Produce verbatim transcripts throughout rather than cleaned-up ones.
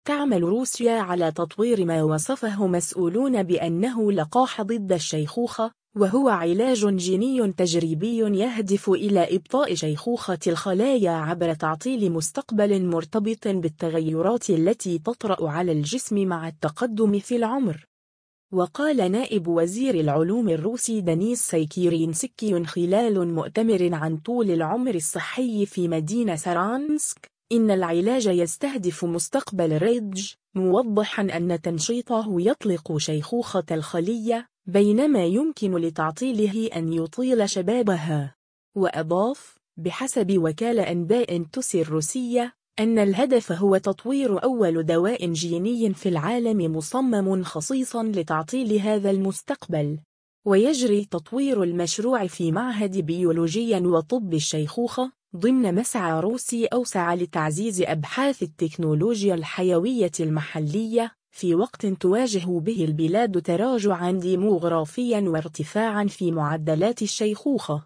تعمل روسيا على تطوير ما وصفه مسؤولون بأنه لقاح ضد الشيخوخة، وهو علاج جيني تجريبي يهدف إلى إبطاء شيخوخة الخلايا عبر تعطيل مستقبل مرتبط بالتغيرات التي تطرأ على الجسم مع التقدم في العمر. وقال نائب وزير العلوم الروسي دانيس سايكيرينسكي خلال مؤتمر عن طول العمر الصحي في مدينة سارانسك إن العلاج يستهدف مستقبل ريدج، موضحا أن تنشيطه يطلق شيخوخة الخلية بينما يمكن لتعطيله أن يطيل شبابها. وأضاف بحسب وكالة أنباء توسي الروسية أن الهدف هو تطوير أول دواء جيني في العالم مصمم خصيصا لتعطيل هذا المستقبل. ويجري تطوير المشروع في معهد بيولوجيا وطب الشيخوخة ضمن مسعى روسي أوسع لتعزيز أبحاث التكنولوجيا الحيوية المحلية في وقت تواجه به البلاد تراجعا ديموغرافيا وارتفاعا في معدلات الشيخوخة.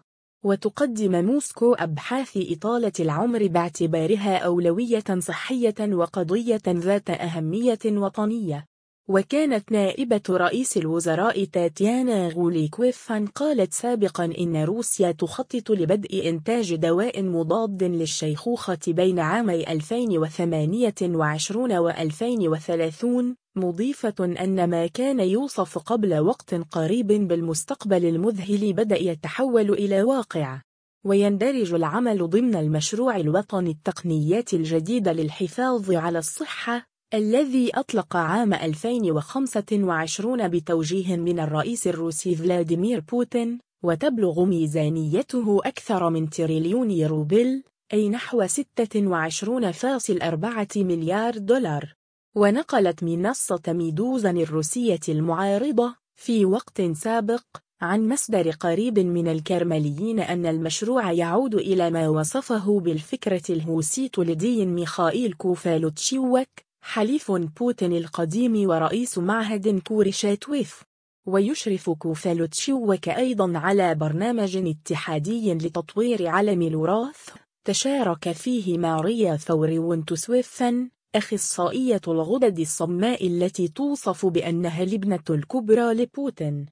وتقدم موسكو أبحاث إطالة العمر باعتبارها أولوية صحية وقضية ذات أهمية وطنية. وكانت نائبة رئيس الوزراء تاتيانا غوليكويف قالت سابقا إن روسيا تخطط لبدء إنتاج دواء مضاد للشيخوخة بين عامي ألفين وثمانية وعشرين وألفين وثلاثين، مضيفة أن ما كان يوصف قبل وقت قريب بالمستقبل المذهل بدأ يتحول إلى واقع. ويندرج العمل ضمن المشروع الوطني التقنيات الجديدة للحفاظ على الصحة الذي أطلق عام ألفين وخمسة وعشرين بتوجيه من الرئيس الروسي فلاديمير بوتين، وتبلغ ميزانيته أكثر من تريليون روبل، أي نحو ستة وعشرين فاصلة أربعة مليار دولار. ونقلت منصة ميدوزان الروسية المعارضة في وقت سابق عن مصدر قريب من الكرمليين أن المشروع يعود إلى ما وصفه بالفكرة الهوسيت لدي ميخائيل كوفالوتشيوك حليف بوتين القديم ورئيس معهد كورشاتويف. ويشرف كوفالوتشيوك أيضا على برنامج اتحادي لتطوير علم الوراث تشارك فيه ماريا ثوريونتوسويفن أخصائية الغدد الصماء التي توصف بأنها الابنة الكبرى لبوتين.